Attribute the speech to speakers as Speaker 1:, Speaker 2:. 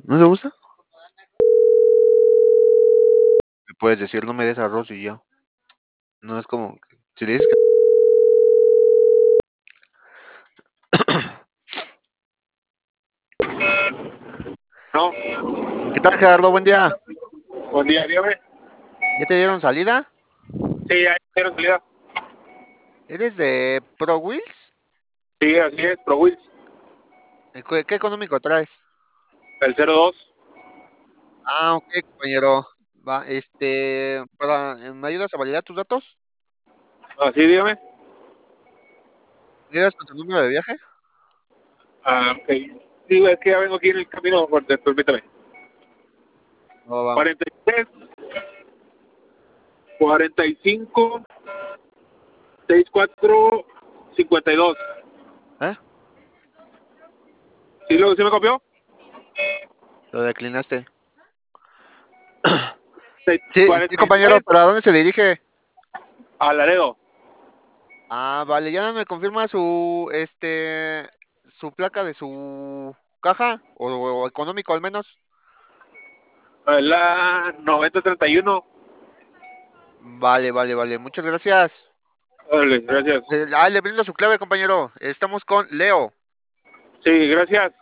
Speaker 1: ¿No te gusta? Me puedes decir, no me des arroz y ya. No es como, si le dices que...
Speaker 2: No,
Speaker 1: ¿Qué tal, Gerardo? Buen día.
Speaker 2: buen día, dígame.
Speaker 1: ¿Ya te dieron salida?
Speaker 2: Sí, ahí quiero salida.
Speaker 1: ¿Eres de Pro Wheels?
Speaker 2: Sí, así es, Pro Wheels,
Speaker 1: ¿Qué económico traes?
Speaker 2: el 02.
Speaker 1: Ah, ok, compañero. Va, ¿me ayudas a validar tus datos?
Speaker 2: Así, dígame.
Speaker 1: ¿Me ayudas con tu número de viaje?
Speaker 2: Ah, ok. Sí, es que ya vengo aquí en el camino, permítame.
Speaker 1: No, va.
Speaker 2: 43, 45, 64, 52.
Speaker 1: ¿Eh?
Speaker 2: ¿Sí, sí me copió?
Speaker 1: Lo declinaste. Sí, sí, compañero,
Speaker 2: 43,
Speaker 1: pero ¿a dónde se dirige?
Speaker 2: a Laredo.
Speaker 1: Ah, vale, ya no me confirma su placa de su caja, o económico al menos.
Speaker 2: A la 9031.
Speaker 1: Vale, vale, vale, muchas gracias.
Speaker 2: Órale, gracias.
Speaker 1: Le brindo su clave, compañero. Estamos con Leo.
Speaker 2: Sí, gracias.